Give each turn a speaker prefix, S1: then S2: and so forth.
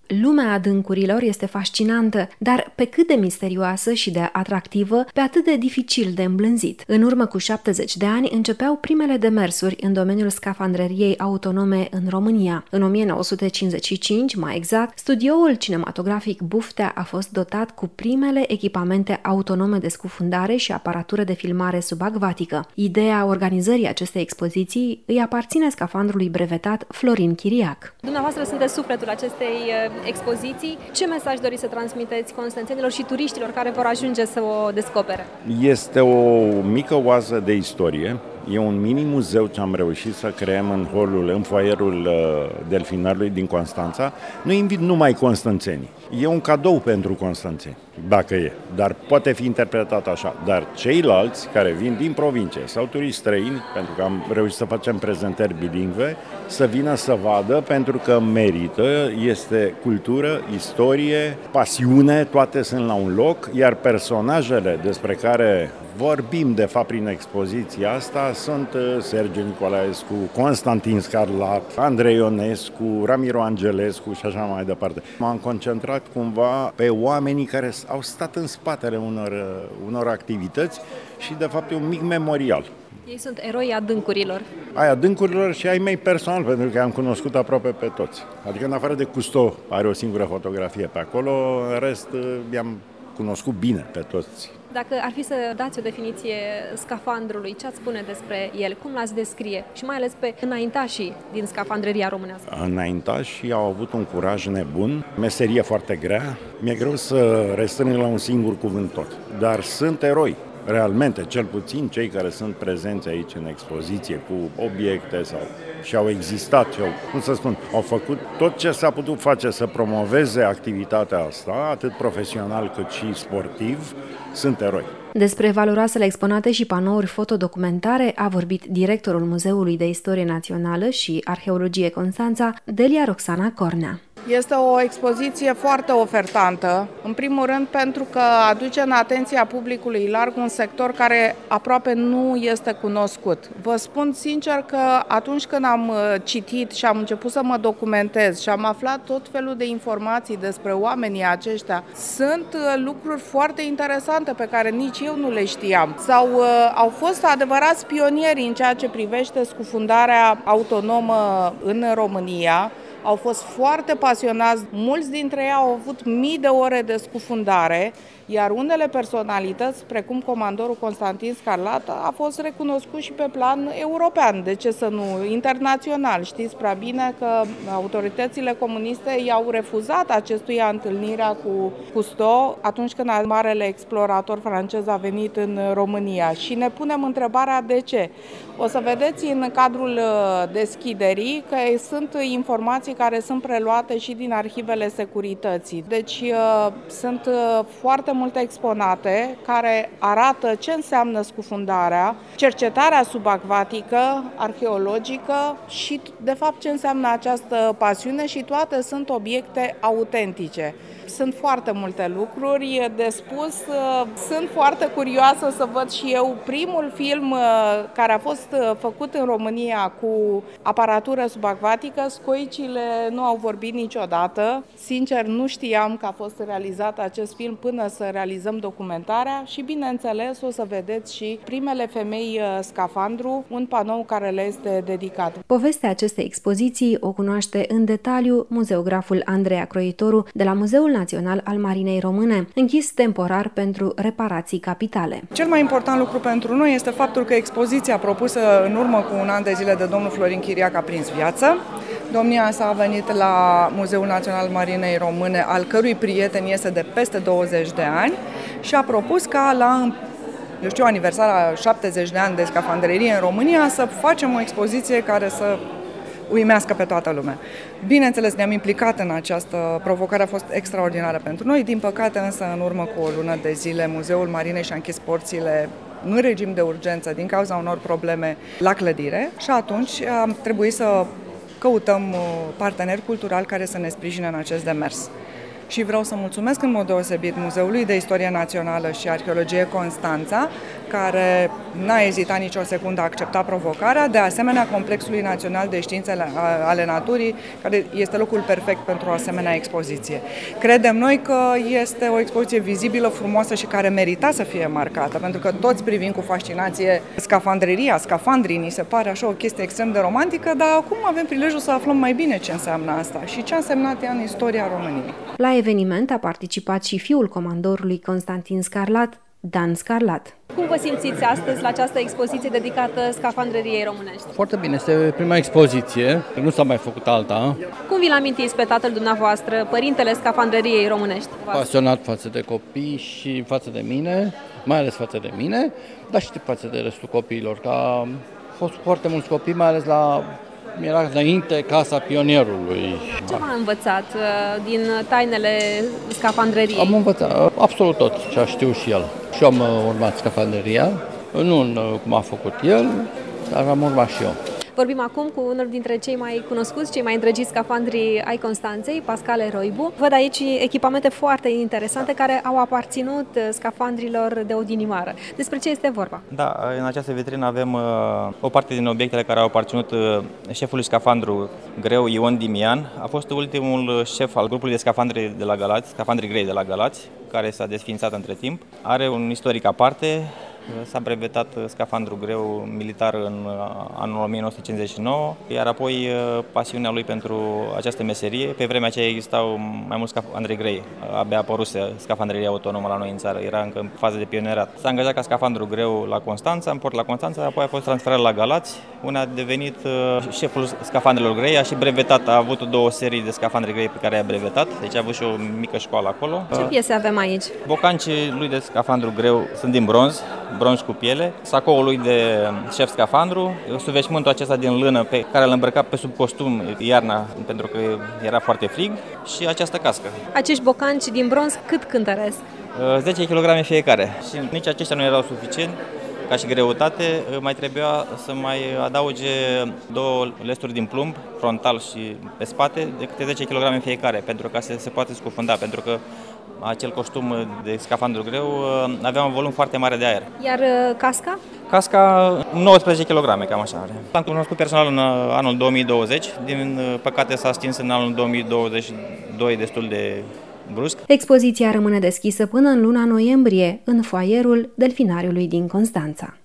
S1: Lumea adâncurilor este fascinantă, dar pe cât de misterioasă și de atractivă, pe atât de dificil de îmblânzit. În urmă cu 70 de ani începeau primele demersuri în domeniul scafandreriei autonome în România. În 1955, mai exact, studioul cinematografic Buftea a fost dotat cu primele echipamente autonome de scufundare și aparatură de filmare subacvatică. Ideea organizării acestei expoziții îi aparține scafandrului brevetat Florin Chiriac.
S2: Dumneavoastră sunteți sufletul acestei expoziții. Ce mesaj doriți să transmiteți constanțenilor și turiștilor care vor ajunge să o descopere?
S3: Este o mică oază de istorie. E un mini-muzeu ce am reușit să creăm în foaierul Delfinarului din Constanța. Nu invit numai constanțenii. E un cadou pentru constanțeni, dacă e, dar poate fi interpretat așa. Dar ceilalți care vin din provincie sau turiști străini, pentru că am reușit să facem prezentări bilingve, să vină să vadă, pentru că merită, este cultură, istorie, pasiune, toate sunt la un loc, iar personajele despre care vorbim, de fapt, prin expoziția asta sunt Sergiu Nicolaescu, Constantin Scarlat, Andrei Ionescu, Ramiro Angelescu și așa mai departe. M-am concentrat cumva pe oamenii care au stat în spatele unor activități și, de fapt, e un mic memorial.
S2: Ei sunt eroi adâncurilor.
S3: Ai adâncurilor și ai mei personal, pentru că am cunoscut aproape pe toți. Adică, în afară de Cousteau, are o singură fotografie pe acolo, în rest i-am cunoscut bine pe toți.
S2: Dacă ar fi să dați o definiție scafandrului, ce ați spune despre el? Cum l-ați descrie? Și mai ales pe înaintașii din scafandreria românească.
S3: Înaintașii au avut un curaj nebun, meserie foarte grea. Mi-e greu să restrâng la un singur cuvânt tot, dar sunt eroi. Realmente, cel puțin cei care sunt prezenți aici în expoziție cu obiecte și au existat, au făcut tot ce s-a putut face să promoveze activitatea asta, atât profesional cât și sportiv, sunt eroi.
S1: Despre valoroasele exponate și panouri fotodocumentare a vorbit directorul Muzeului de Istorie Națională și Arheologie Constanța, Delia Roxana Cornea.
S4: Este o expoziție foarte ofertantă, în primul rând pentru că aduce în atenția publicului larg un sector care aproape nu este cunoscut. Vă spun sincer că atunci când am citit și am început să mă documentez și am aflat tot felul de informații despre oamenii aceștia, sunt lucruri foarte interesante pe care nici eu nu le știam. Au fost adevărați pionieri în ceea ce privește scufundarea autonomă în România. Au fost foarte pasionați, mulți dintre ei au avut mii de ore de scufundare, iar unele personalități, precum comandorul Constantin Scarlat, a fost recunoscut și pe plan european, de ce să nu, internațional. Știți prea bine că autoritățile comuniste i-au refuzat acestuia întâlnirea cu Cousteau atunci când marele explorator francez a venit în România. Și ne punem întrebarea de ce. O să vedeți în cadrul deschiderii că sunt informații care sunt preluate și din arhivele securității. Deci sunt foarte multe exponate care arată ce înseamnă scufundarea, cercetarea subacvatică, arheologică și, de fapt, ce înseamnă această pasiune și toate sunt obiecte autentice. Sunt foarte multe lucruri de spus. Sunt foarte curioasă să văd și eu primul film care a fost făcut în România cu aparatură subacvatică. Scoicile nu au vorbit niciodată. Sincer, nu știam că a fost realizat acest film până să realizăm documentarea și, bineînțeles, o să vedeți și primele femei scafandru, un panou care le este dedicat.
S1: Povestea acestei expoziții o cunoaște în detaliu muzeograful Andreea Croitoru de la Muzeul Național al Marinei Române, închis temporar pentru reparații capitale.
S5: Cel mai important lucru pentru noi este faptul că expoziția propusă în urmă cu un an de zile de domnul Florin Chiriac a prins viață. Domnia sa a venit la Muzeul Național al Marinei Române, al cărui prieten este de peste 20 de ani, și a propus ca la aniversarea 70 de ani de scafandrerie în România să facem o expoziție care să uimească pe toată lumea. Bineînțeles, ne-am implicat în această provocare, a fost extraordinară pentru noi. Din păcate, însă, în urmă cu o lună de zile, Muzeul Marinei și-a închis porțile în regim de urgență din cauza unor probleme la clădire și atunci am trebuit să căutăm parteneri culturali care să ne sprijine în acest demers. și vreau să mulțumesc în mod deosebit Muzeului de Istorie Națională și Arheologie Constanța, care n-a ezitat nicio secundă a accepta provocarea, de asemenea Complexului Național de Științe ale Naturii, care este locul perfect pentru o asemenea expoziție. Credem noi că este o expoziție vizibilă, frumoasă și care merita să fie marcată, pentru că toți privim cu fascinație scafandreria, scafandrii, ni se pare așa o chestie extrem de romantică, dar acum avem prilejul să aflăm mai bine ce înseamnă asta și ce a însemnat ea în istoria României.
S1: La eveniment a participat și fiul comandorului Constantin Scarlat, Dan Scarlat.
S2: Cum vă simțiți astăzi la această expoziție dedicată scafandreriei românești?
S6: Foarte bine, este prima expoziție, nu s-a mai făcut alta.
S2: Cum vi-l amintiți pe tatăl dumneavoastră, părintele scafandreriei românești?
S6: Pasionat față de copii și față de mine, mai ales față de mine, dar și față de restul copiilor, că au fost foarte mulți copii, mai ales era înainte Casa Pionierului.
S2: Ce v-a învățat din tainele scafandreriei?
S6: Am învățat absolut tot ce a știut și el. Și eu am urmat scafandreria, nu cum a făcut el, dar am urmat și eu.
S2: Vorbim acum cu unul dintre cei mai cunoscuți, cei mai îndrăgiți scafandri ai Constanței, Pascal Roibu. Văd aici echipamente foarte interesante care au aparținut scafandrilor de odinioară. Despre ce este vorba?
S7: Da, în această vitrină avem o parte din obiectele care au aparținut șefului scafandru greu, Ion Dimian. A fost ultimul șef al grupului de scafandri de la Galați, scafandri grei de la Galați, care s-a desființat între timp. Are un istoric aparte. S-a brevetat scafandru greu militar în anul 1959, iar apoi pasiunea lui pentru această meserie. Pe vremea aceea existau mai mulți scafandri grei, abia apăruse scafandreria autonomă la noi în țară, era încă în fază de pionierat. S-a angajat ca scafandru greu la Constanța, în port la Constanța, apoi a fost transferat la Galați, unde a devenit șeful scafandrilor grei, a și brevetat, a avut 2 serii de scafandri grei pe care i-a brevetat, deci a avut și o mică școală acolo.
S2: Ce piese avem aici?
S7: Bocancii lui de scafandru greu sunt din bronz cu piele, sacoul lui de șef scafandru, suveșmântul acesta din lână pe care îl îmbrăca pe sub costum iarna pentru că era foarte frig și această cască.
S2: Acești bocanci din bronz cât cântăresc?
S7: 10 kg fiecare și nici aceștia nu erau suficient ca și greutate, mai trebuia să mai adauge 2 lesturi din plumb, frontal și pe spate, de câte 10 kg fiecare, pentru ca să se poate scufunda, pentru că acel costum de scafandru greu avea un volum foarte mare de aer.
S2: Iar casca?
S7: Casca 19 kg, cam așa are. Am cunoscut personal în anul 2020, din păcate s-a stins în anul 2022 destul de brusc.
S1: Expoziția rămâne deschisă până în luna noiembrie în foaierul Delfinariului din Constanța.